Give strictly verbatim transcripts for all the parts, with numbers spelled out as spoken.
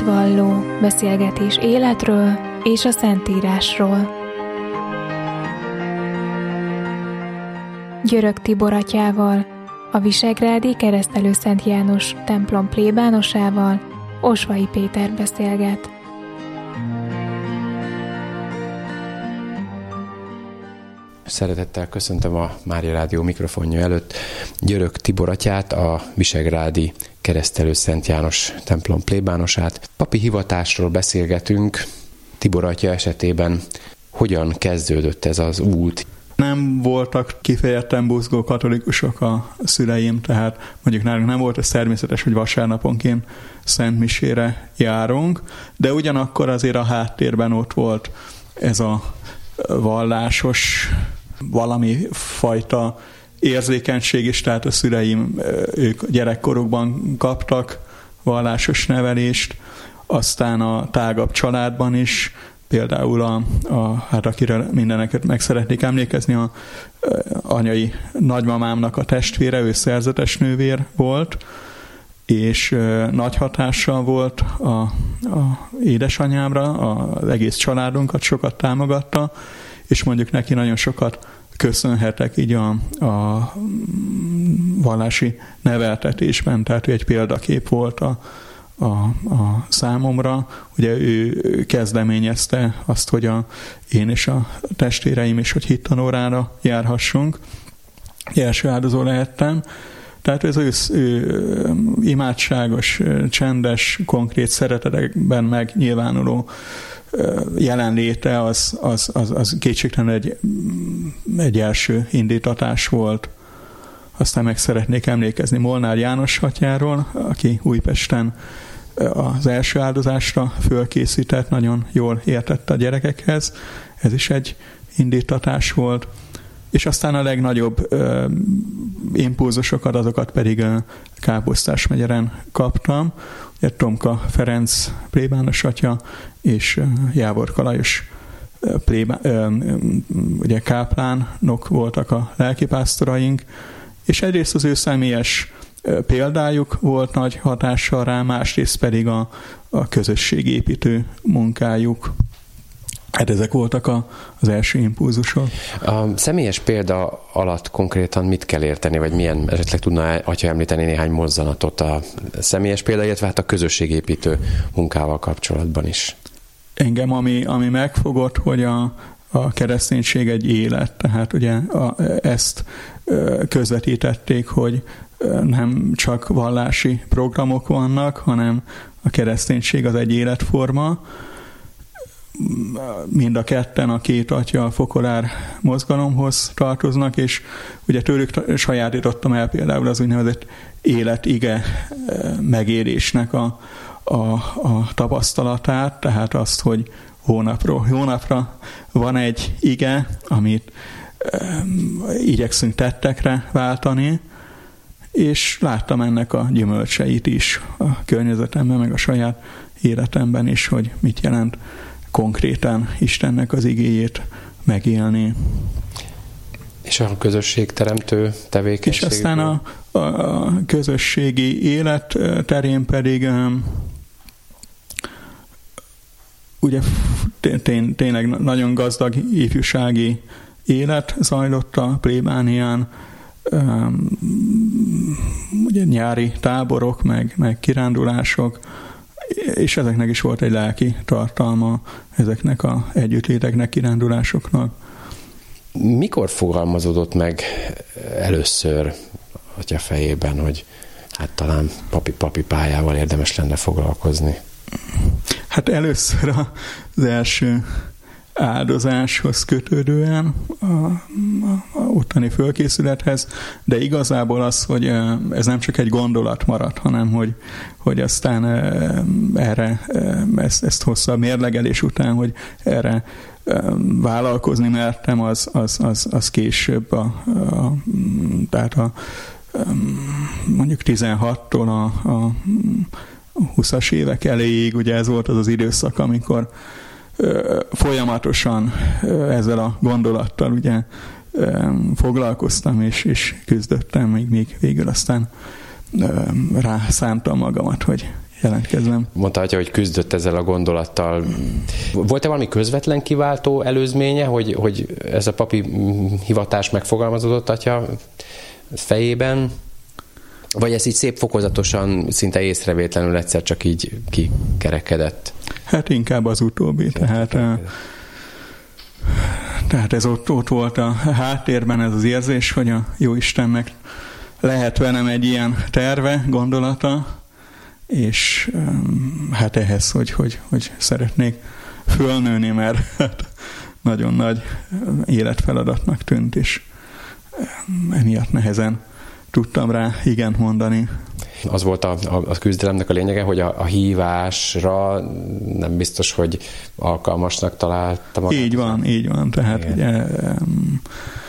hitvalló beszélgetés életről és a Szentírásról. Györök Tibor atyával, a visegrádi Keresztelő Szent János templom plébánosával Osvai Péter beszélget. Szeretettel köszöntöm a Mária Rádió mikrofonja előtt Györök Tibor atyát, a visegrádi Keresztelő Szent János templom plébánosát. Papi hivatásról beszélgetünk. Tibor atya esetében hogyan kezdődött ez az út? Nem voltak kifejezetten buzgó katolikusok a szüleim, tehát mondjuk nálunk nem volt ez természetes, hogy vasárnaponként Szent Misére járunk, de ugyanakkor azért a háttérben ott volt ez a vallásos valami fajta érzékenység is, tehát a szüleim, ők gyerekkorukban kaptak vallásos nevelést, aztán a tágabb családban is, például a, a hát akire mindeneket meg szeretnék emlékezni, a, a anyai nagymamámnak a testvére, ő szerzetes nővér volt, és ö, nagy hatással volt a, a édesanyámra, az egész családunkat sokat támogatta, és mondjuk neki nagyon sokat köszönhetek így a, a vallási neveltetésben, tehát ő egy példakép volt a, a, a számomra. Ugye ő kezdeményezte azt, hogy a, én és a testvéreim is, hogy hittanórára járhassunk. Első áldozó lehettem. Tehát ez ő, ő imádságos, csendes, konkrét szeretetekben megnyilvánuló jelenléte az, az, az, az kétségtelenül egy, egy első indítatás volt. Aztán meg szeretnék emlékezni Molnár János atyáról, aki Újpesten az első áldozásra fölkészített, nagyon jól értette a gyerekekhez. Ez is egy indítatás volt. És aztán a legnagyobb ö, impulzusokat, azokat pedig a Káposztás megyeren kaptam. Ugye Tomka Ferenc plébános atya és ö, Jávorka Lajos ö, plébá, ö, ugye káplánok voltak a lelkipásztoraink, és egyrészt az ő személyes ö, példájuk volt nagy hatással rá, másrészt pedig a, a közösségépítő munkájuk. Hát ezek voltak a, az első impulzusok. A személyes példa alatt konkrétan mit kell érteni, vagy milyen, esetleg tudna atya említeni néhány mozzanatot a személyes példa, illetve hát a közösségépítő munkával kapcsolatban is? Engem, ami, ami megfogott, hogy a, a kereszténység egy élet, tehát ugye a, ezt közvetítették, hogy nem csak vallási programok vannak, hanem a kereszténység az egy életforma. Mind a ketten, a két atya a fokolár mozgalomhoz tartoznak, és ugye tőlük sajátítottam el például az úgynevezett életige megérésnek a, a, a tapasztalatát, tehát azt, hogy hónapról hónapra van egy ige, amit e, igyekszünk tettekre váltani, és láttam ennek a gyümölcseit is a környezetemben, meg a saját életemben is, hogy mit jelent konkrétan Istennek az igéjét megélni. És a közösségteremtő tevékenység? És aztán a, a, a közösségi élet terén pedig um, ugye tény, tényleg nagyon gazdag ifjúsági élet zajlott a plébánián, um, ugye nyári táborok, meg, meg kirándulások, és ezeknek is volt egy lelki tartalma, ezeknek az együttléteknek, kirándulásoknak. Mikor fogalmazódott meg először atya fejében, hogy hát talán papi-papi pályával érdemes lenne foglalkozni? Hát először az első áldozáshoz kötődően, a, a, a ottani fölkészülethez, de igazából az, hogy ez nem csak egy gondolat maradt, hanem hogy, hogy aztán erre, ezt, ezt hosszabb mérlegelés után, hogy erre vállalkozni mertem, az, az, az, az később, a, a, tehát a, mondjuk tizenhattól a, a húszas évek elejéig, ugye ez volt az az időszak, amikor folyamatosan ezzel a gondolattal ugye foglalkoztam és, és küzdöttem, még, még végül aztán rászántam magamat, hogy jelentkeznem. Mondta, hogy küzdött ezzel a gondolattal. Volt-e valami közvetlen kiváltó előzménye, hogy, hogy ez a papi hivatás megfogalmazódott atya fejében? Vagy ez így szép fokozatosan, szinte észrevétlenül egyszer csak így kikerekedett? Hát inkább az utóbbi. Tehát, tehát ez ott, ott volt a háttérben ez az érzés, hogy a Jóistennek lehet velem egy ilyen terve, gondolata, és hát ehhez, hogy, hogy, hogy szeretnék fölnőni, mert hát nagyon nagy életfeladatnak tűnt, és emiatt nehezen tudtam rá igent mondani. Az volt a, a, a küzdelemnek a lényege, hogy a, a hívásra nem biztos, hogy alkalmasnak találta magát. Így van, így van. Tehát ugye, um,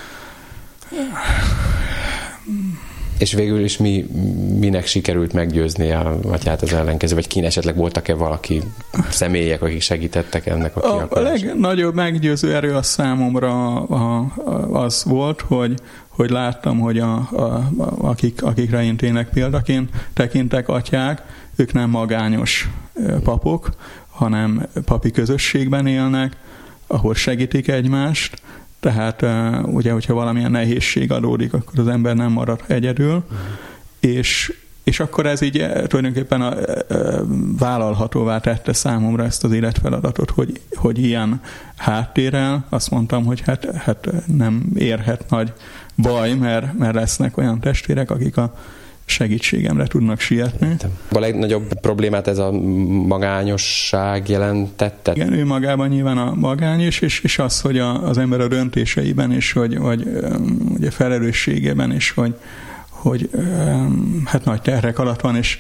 és végül is mi, minek sikerült meggyőzni a atyát az ellenkező, vagy kin esetleg voltak-e valaki személyek, akik segítettek ennek a kialakulását? A legnagyobb meggyőző erő a számomra a, a, az volt, hogy, hogy láttam, hogy a, a, akik, akikre én tényleg példaként tekintek atyák, ők nem magányos papok, hanem papi közösségben élnek, ahol segítik egymást. Tehát ugye, hogyha valamilyen nehézség adódik, akkor az ember nem marad egyedül, uh-huh. és, és akkor ez így tulajdonképpen a, a, vállalhatóvá tette számomra ezt az életfeladatot, hogy, hogy ilyen háttérrel azt mondtam, hogy hát, hát nem érhet nagy baj, mert, mert lesznek olyan testvérek, akik a segítségemre tudnak sietni. A legnagyobb problémát ez a magányosság jelentette? Igen, ő magában nyilván a magány is, és, és az, hogy a, az ember a döntéseiben is, hogy, hogy ugye felelősségében is, hogy, hogy hát nagy terhek alatt van, és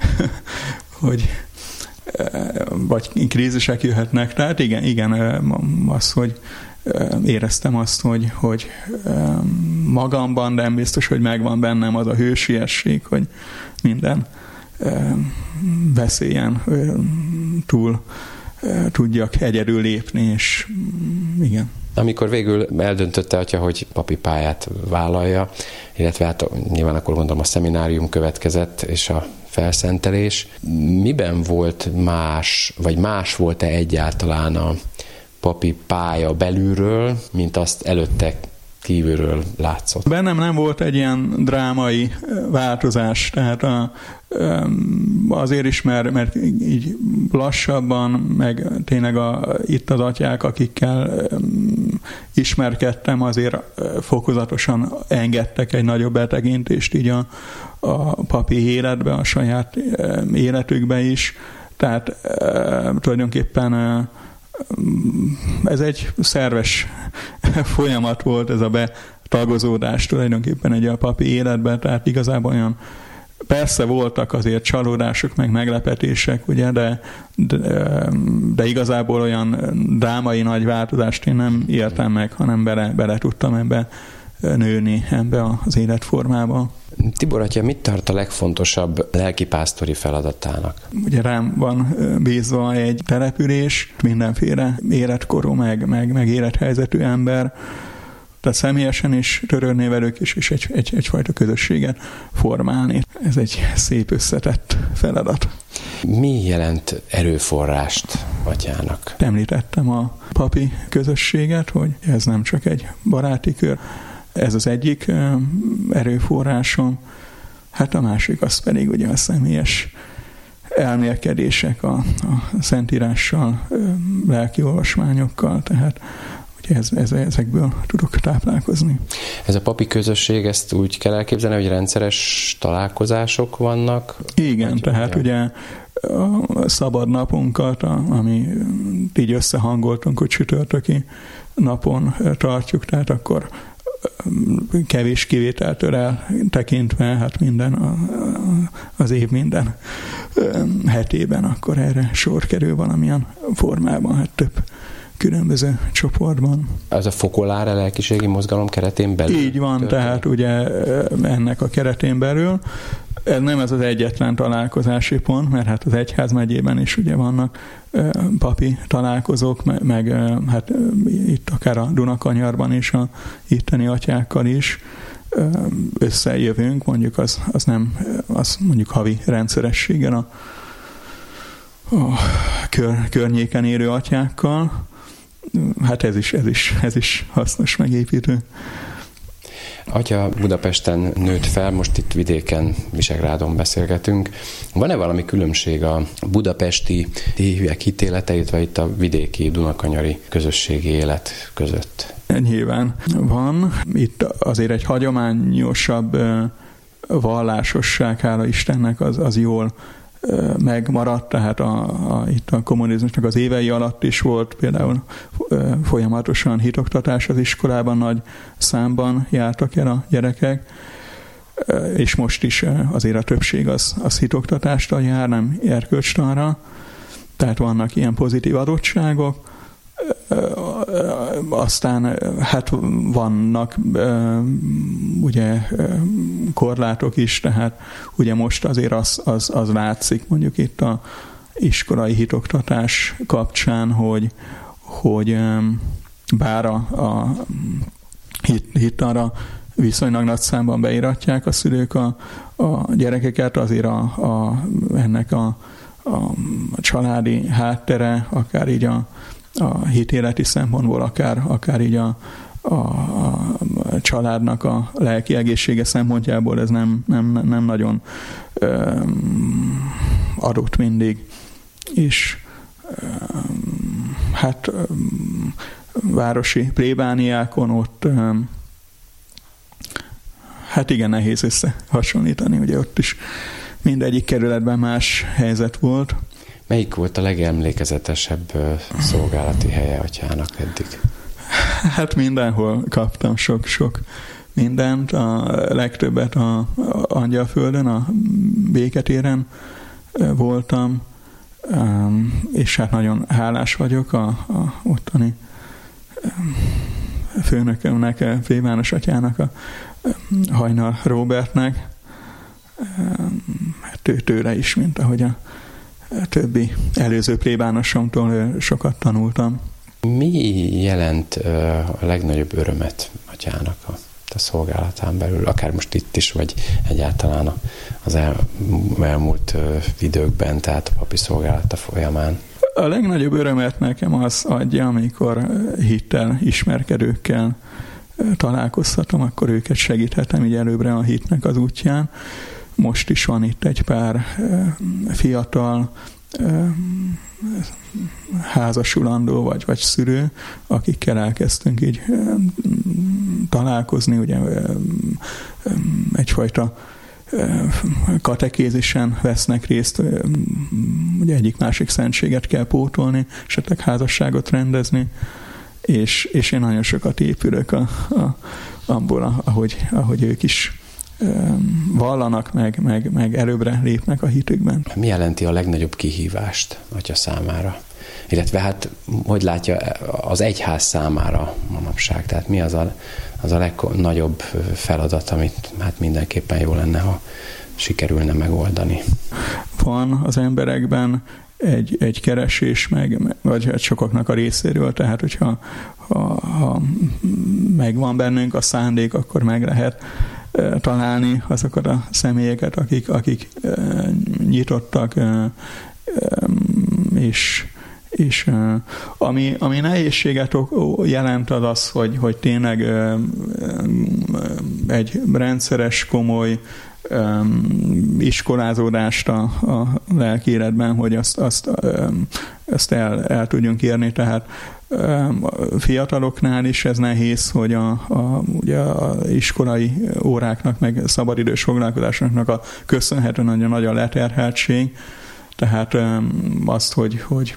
hogy vagy krízisek jöhetnek. Tehát igen, igen, az, hogy éreztem azt, hogy, hogy magamban, de nem biztos, hogy megvan bennem az a hősiesség, hogy minden veszélyen túl tudjak egyedül lépni, és igen. Amikor végül eldöntötte atya, hogy papi pályát vállalja, illetve hát nyilván akkor gondolom a szeminárium következett, és a felszentelés, miben volt más, vagy más volt-e egyáltalán a papi pálya belülről, mint azt előtte kívülről látszott? Bennem nem volt egy ilyen drámai változás, tehát a, azért is, mert, mert így lassabban, meg tényleg a, itt az atyák, akikkel ismerkedtem, azért fokozatosan engedtek egy nagyobb betekintést így a, a papi életbe, a saját életükbe is. Tehát tulajdonképpen ez egy szerves folyamat volt, ez a betagozódás tulajdonképpen egy a papi életben, tehát igazából olyan, persze voltak azért csalódások, meg meglepetések, ugye, de, de, de igazából olyan drámai nagy változást én nem éltem meg, hanem bele, bele tudtam ebbe nőni, ebbe az életformába. Tibor atya, mit tart a legfontosabb lelkipásztori feladatának? Ugye rám van bízva egy település, mindenféle életkorú, meg, meg, meg élethelyzetű ember, tehát személyesen is törődni velük is, és egy, egy, egyfajta közösséget formálni. Ez egy szép összetett feladat. Mi jelent erőforrást atyának? Említettem a papi közösséget, hogy ez nem csak egy baráti kör, ez az egyik erőforrásom, hát a másik az pedig ugye a személyes elmélkedések a, a Szentírással, lelki olvasmányokkal, tehát ugye ez, ez, ezekből tudok táplálkozni. Ez a papi közösség, ezt úgy kell elképzelni, hogy rendszeres találkozások vannak? Igen, tehát ugye a szabad napunkat, ami így összehangoltunk, hogy csütörtöki napon tartjuk, tehát akkor kevés kivételtől eltekintve, hát minden a, a, az év minden hetében akkor erre sor kerül valamilyen formában, hát több különböző csoportban. Ez a fokolára lelkiségi mozgalom keretén belül? Így van, történik. Tehát ugye ennek a keretén belül. Ez nem ez az egyetlen találkozási pont, mert hát az egyházmegyében is ugye vannak papi találkozók, meg hát itt akár a Dunakanyarban is, a itteni atyákkal is összejövünk, mondjuk az, az nem, az mondjuk havi rendszerességgel a a kör, környéken élő atyákkal. Hát ez is, ez is, ez is hasznos, megépítő. Atya Budapesten nőtt fel, most itt vidéken, Visegrádon beszélgetünk. Van-e valami különbség a budapesti hívek hitélete, illetve itt a vidéki dunakanyari közösségi élet között? Nyilván van. Itt azért egy hagyományosabb vallásosság, hála Istennek, az, az jól megmaradt, tehát a, a, itt a kommunizmusnak az évei alatt is volt például folyamatosan hitoktatás az iskolában, nagy számban jártak el a gyerekek, és most is azért a többség az, az hitoktatásra jár, nem erkölcstanra, tehát vannak ilyen pozitív adottságok. Aztán hát vannak ugye korlátok is, tehát ugye most azért az, az, az látszik mondjuk itt a iskolai hitoktatás kapcsán, hogy, hogy bár a, a hit, hittanra viszonylag nagy számban beiratják a szülők a, a gyerekeket, azért a, a, ennek a, a családi háttere, akár így a a hitéleti szempontból, akár, akár így a, a, a családnak a lelki egészsége szempontjából ez nem, nem, nem nagyon um, adott mindig. És um, hát um, városi plébániákon ott um, hát igen nehéz összehasonlítani, ugye ott is mindegyik kerületben más helyzet volt. Melyik volt a legemlékezetesebb szolgálati helye atyának eddig? Hát mindenhol kaptam sok-sok mindent. A legtöbbet a Angyalföldön, a Béketéren voltam, és hát nagyon hálás vagyok a, a ottani főnökömnek, plébános atyának, a Hajnal Róbertnek, hát tőle is, mint ahogy a többi előző plébánosomtól sokat tanultam. Mi jelent a legnagyobb örömet atyának a, a szolgálatán belül, akár most itt is, vagy egyáltalán az el, elmúlt időkben, tehát a papi szolgálata folyamán? A legnagyobb örömet nekem az adja, amikor hittel, ismerkedőkkel találkozhatom, akkor őket segíthetem így előbbre a hitnek az útján. Most is van itt egy pár fiatal házasulandó vagy, vagy szülő, akikkel elkezdtünk így találkozni, ugye egyfajta katekézisen vesznek részt, ugye egyik másik szentséget kell pótolni, esetleg házasságot rendezni, és, és én nagyon sokat épülök a, a, abból, ahogy, ahogy ők is vallanak, meg, meg, meg előbbre lépnek a hitükben. Mi jelenti a legnagyobb kihívást atya számára? Illetve hát, hogy látja az egyház számára manapság? Tehát mi az a, az a legnagyobb feladat, amit hát mindenképpen jó lenne, ha sikerülne megoldani? Van az emberekben egy, egy keresés, meg, vagy sokaknak a részéről, tehát hogyha ha, ha megvan bennünk a szándék, akkor meg lehet találni azokat a személyeket, akik, akik nyitottak, és, és ami, ami nehézséget jelent az az, hogy, hogy tényleg egy rendszeres, komoly iskolázódást a, a lelki életben, hogy azt, azt, azt el, el tudjunk érni, tehát fiataloknál is ez nehéz, hogy a, a, ugye a iskolai óráknak, meg szabadidős foglalkozásoknak a köszönhető nagyon nagy a leterheltség, tehát azt, hogy, hogy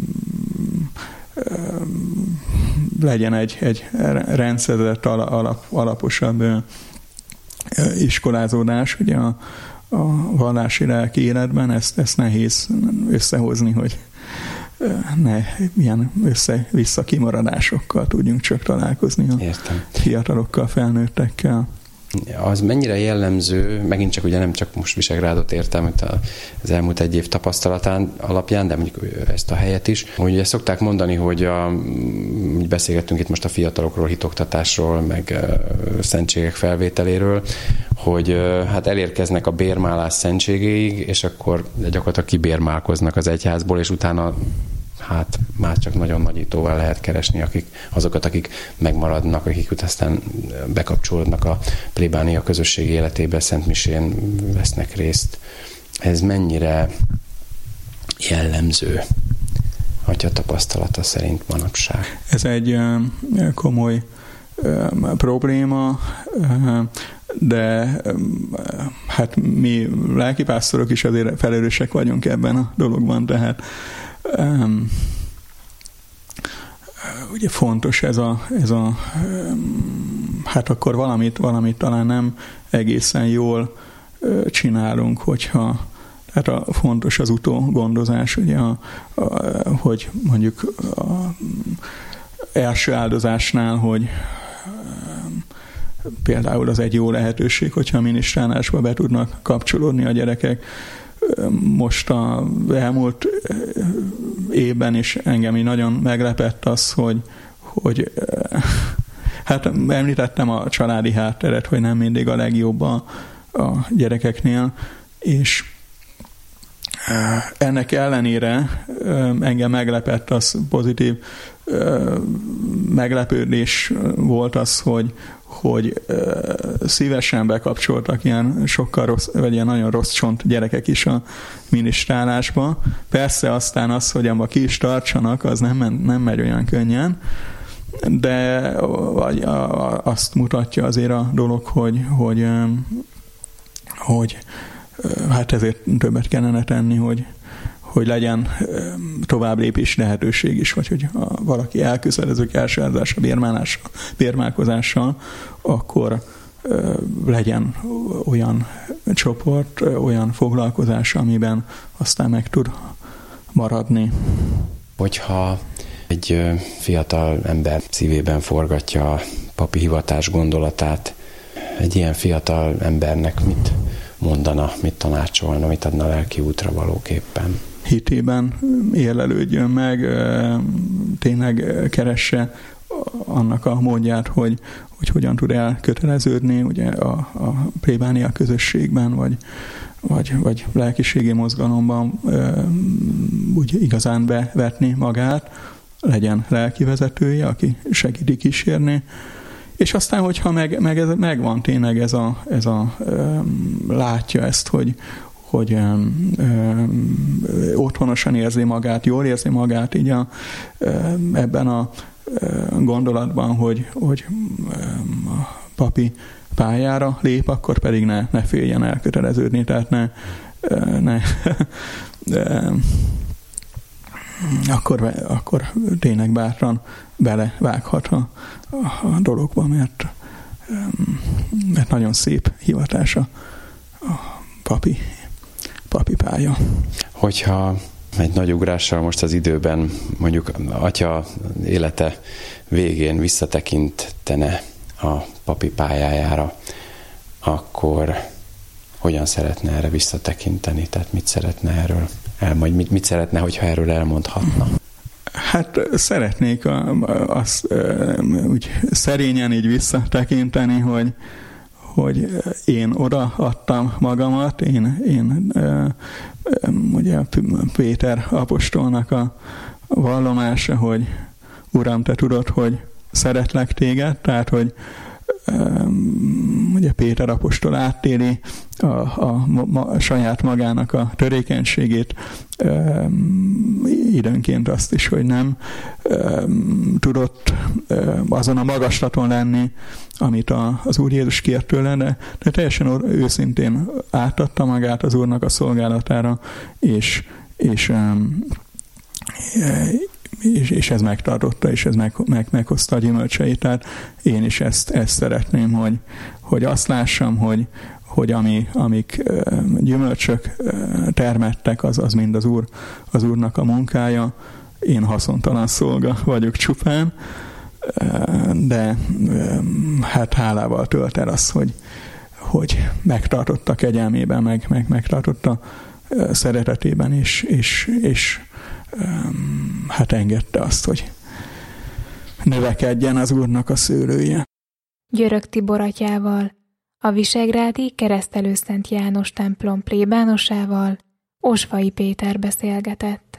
legyen egy, egy rendszerezett alap, alaposabb iskolázódás, ugye a, a vallási lelki életben, ezt, ezt nehéz összehozni, hogy ne ilyen össze-vissza kimaradásokkal tudjunk csak találkozni a Értem. fiatalokkal, felnőttekkel. Az mennyire jellemző, megint csak ugye nem csak most Visegrádot értem az elmúlt egy év tapasztalatán alapján, de mondjuk ezt a helyet is, hogy ugye szokták mondani, hogy a, úgy beszélgettünk itt most a fiatalokról, hitoktatásról, meg szentségek felvételéről, hogy hát elérkeznek a bérmálás szentségéig, és akkor gyakorlatilag kibérmálkoznak az egyházból, és utána hát már csak nagyon nagyítóval lehet keresni akik, azokat, akik megmaradnak, akik aztán bekapcsolódnak a plébánia közösség életébe, szentmisén vesznek részt. Ez mennyire jellemző atya tapasztalata szerint manapság? Ez egy komoly probléma, de hát mi lelkipásztorok is azért felelősek vagyunk ebben a dologban, tehát um, ugye fontos ez a, ez a um, hát akkor valamit, valamit talán nem egészen jól uh, csinálunk, hogyha tehát a, fontos az utógondozás, ugye a, a, hogy mondjuk a első áldozásnál, hogy például az egy jó lehetőség, hogyha a minisztrálásba be tudnak kapcsolódni a gyerekek. Most a elmúlt évben is engem így nagyon meglepett az, hogy, hogy hát említettem a családi hátteret, hogy nem mindig a legjobb a, a gyerekeknél, és ennek ellenére engem meglepett, az pozitív meglepődés volt az, hogy, hogy szívesen bekapcsoltak ilyen sokkal rossz, vagy ilyen nagyon rossz csont gyerekek is a minisztrálásba. Persze aztán az, hogy abba ki is tartsanak, az nem, nem megy olyan könnyen, de vagy azt mutatja azért a dolog, hogy, hogy, hogy hát ezért többet kellene tenni, hogy, hogy legyen tovább lépési lehetőség is, vagy hogy ha valaki elköteleződik elsőáldásra, bérmálással, bérmálkozással, akkor legyen olyan csoport, olyan foglalkozás, amiben aztán meg tud maradni. Hogyha egy fiatal ember szívében forgatja a papi hivatás gondolatát, egy ilyen fiatal embernek mit mondana, mit tanácsolna, mit adna lelki útra valóképpen? Hitében érlelődjön meg, tényleg keresse annak a módját, hogy, hogy hogyan tud elköteleződni ugye a, a plébánia közösségben, vagy, vagy, vagy lelkiségi mozgalomban úgy igazán bevetni magát, legyen lelkivezetője, aki segíti kísérni, és aztán, hogyha meg, meg ez, megvan tényleg ez a, ez a látja ezt, hogy, hogy öm, öm, otthonosan érzi magát, jól érzi magát így a, öm, ebben a öm, gondolatban, hogy, hogy öm, a papi pályára lép, akkor pedig ne, ne féljen elköteleződni, tehát ne, ne de, akkor, akkor tényleg bátran belevághat a, a, a dologba, mert, mert nagyon szép hivatása a papi, papi pálya. Hogyha egy nagy ugrással most az időben mondjuk atya élete végén visszatekintene a papi pályájára, akkor hogyan szeretne erre visszatekinteni? Tehát mit szeretne erről el, majd mit, mit szeretne, hogyha erről elmondhatna? Hát szeretnék a, azt úgy szerényen így visszatekinteni, hogy, hogy én odaadtam magamat, én, én ugye Péter apostolnak a vallomása, hogy Uram, te tudod, hogy szeretlek téged, tehát, hogy ugye Péter apostol átéli a, a, a saját magának a törékenységét, időnként azt is, hogy nem tudott azon a magaslaton lenni, amit a, az Úr Jézus kért tőle, de, de teljesen őszintén átadta magát az Úrnak a szolgálatára, és, és És, és ez megtartotta, és ez meg, meg, meghozta a gyümölcseit. Tehát én is ezt, ezt szeretném, hogy, hogy azt lássam, hogy, hogy ami, amik gyümölcsök termettek, az, az mind az, úr, az Úrnak a munkája. Én haszontalan szolga vagyok csupán, de hát hálával tölt el az, hogy, hogy megtartotta kegyelmében, meg, meg megtartotta szeretetében, és, és, és hát engedte azt, hogy növekedjen az Úrnak a szőlője. Györök Tibor atyával, a visegrádi Keresztelő Szent János templom plébánosával, Osvai Péter beszélgetett.